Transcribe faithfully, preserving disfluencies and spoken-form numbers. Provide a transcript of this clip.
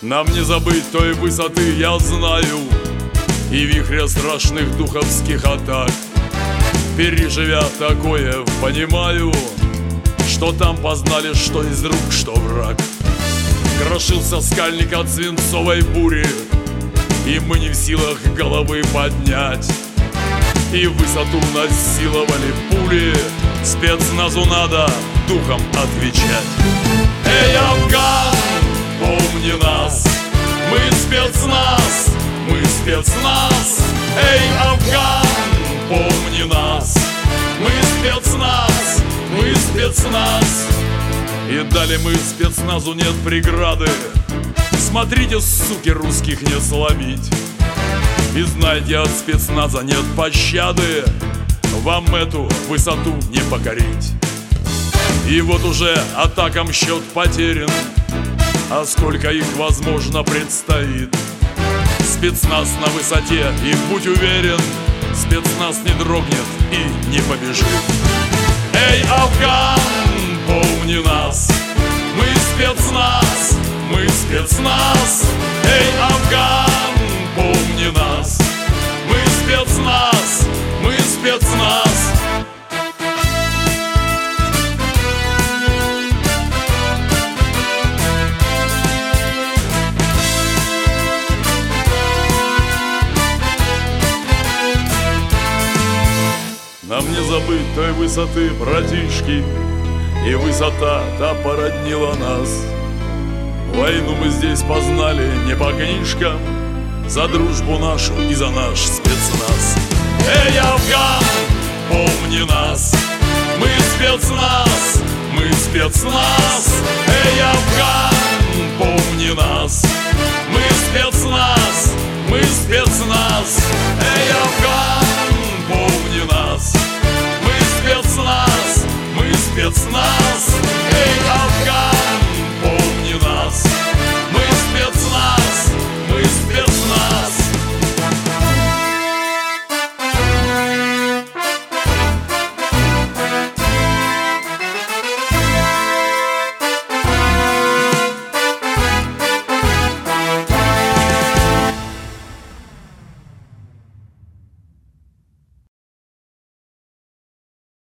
Нам не забыть той высоты, я знаю, и вихря страшных духовских атак. Переживя такое, понимаю, что там познали, что из друг, что враг. Крошился скальник от свинцовой бури, и мы не в силах головы поднять. И высоту насиловали пули, спецназу надо духом отвечать. Эй, Афган, помни нас, мы спецназ, мы спецназ. Эй, Афган, помни нас, мы спецназ, мы спецназ. И дали мы спецназу нет преграды. Смотрите, суки, русских не сломить. И знайте, от спецназа нет пощады, вам эту высоту не покорить. И вот уже атакам счет потерян, а сколько их, возможно, предстоит. Спецназ на высоте, и будь уверен, спецназ не дрогнет и не побежит. Эй, Афган, помни нас, мы спецназ, мы спецназ. Эй, Афган, помни нас, мы спецназ, мы спецназ. Нам не забыть той высоты, братишки, и высота та породнила нас. Войну мы здесь познали не по книжкам, за дружбу нашу и за наш спецназ. Эй, Афган, помни нас, мы спецназ, мы спецназ. Эй, Афган, помни нас, мы спецназ, мы спецназ. Эй, Афган, помни нас, мы спецназ, мы спецназ.